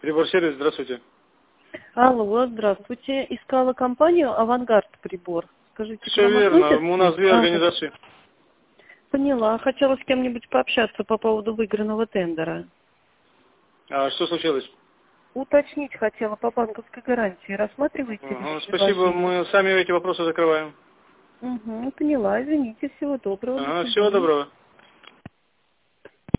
Прибор-сервис, здравствуйте. Алло, здравствуйте. Искала компанию «Авангард прибор». Скажите, к Все вам верно, относятся? у нас две организации. Поняла. Хотела с кем-нибудь пообщаться по поводу выигранного тендера. А что случилось? Уточнить хотела по банковской гарантии. Рассматриваете ли Ага, вы спасибо, предложение? мы сами эти вопросы закрываем. Поняла. Извините. Всего доброго. До Ага, всего свидания. доброго.